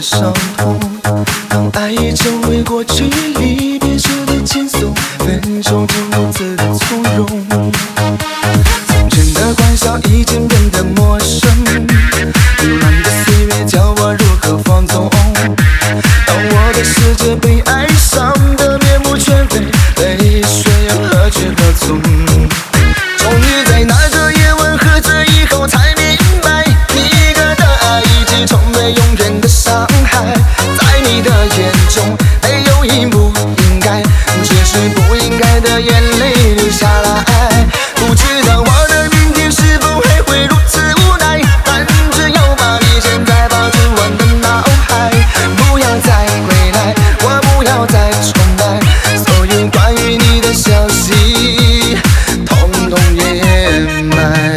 伤痛。当爱已成为过去，离别时的轻松，分手就如此的从容。从前的欢笑已经变得陌生，流浪的岁月教我如何放纵。当我的世界被爱伤得面目全非，泪水又何去何从？终于在那个夜晚喝醉以后，才明白你给的爱已经成为永远的伤害。在你的眼中，没有应不应该，只是不应该的眼泪流下来。不知道我的明天是否还会如此无奈，但只要把你现在保持我的脑海，不要再回来，我不要再重来，所有关于你的消息统统掩埋。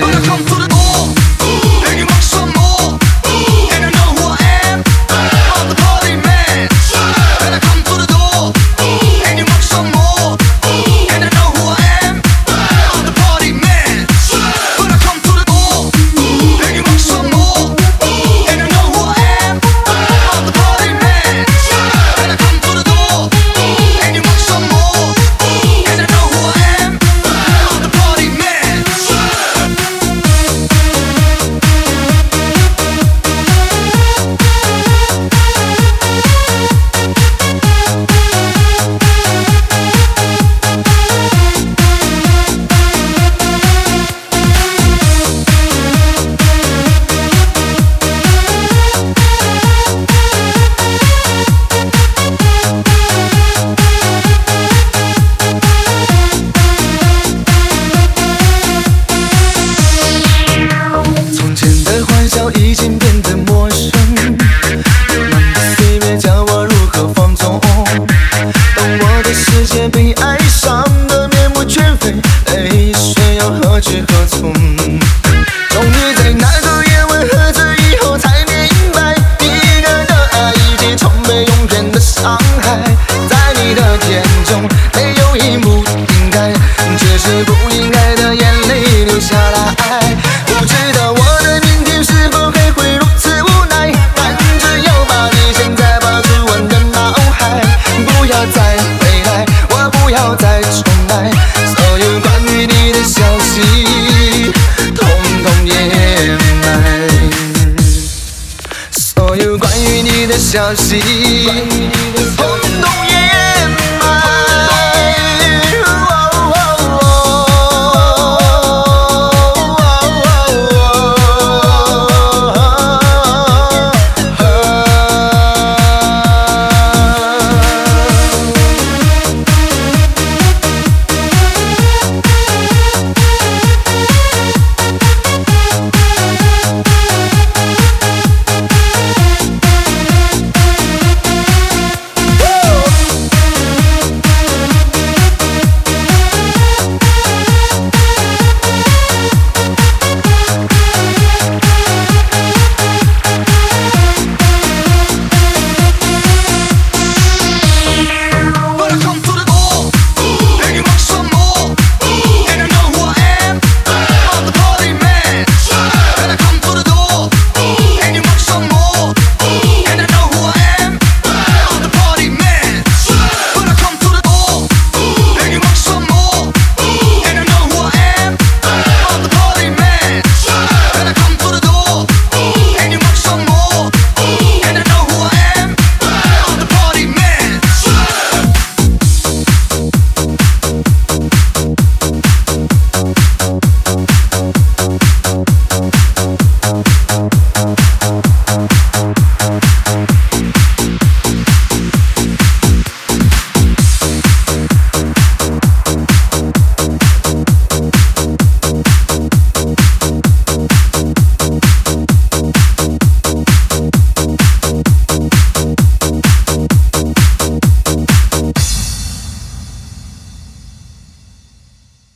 已经变得陌生，流浪的岁月教我如何放纵。当我的世界被爱伤得面目全非，泪水又何去何从？终于在那个夜晚喝醉以后，才明白你给的爱已经成为永远的伤害。在你的眼中，没有应不应该，只是不应该的眼泪流下来。不知道我的明天是否还会如此无奈，但只要把你现在保持我的脑海，不要再回来，我不要再重来，所有关于你的消息统统掩埋，所有关于你的消息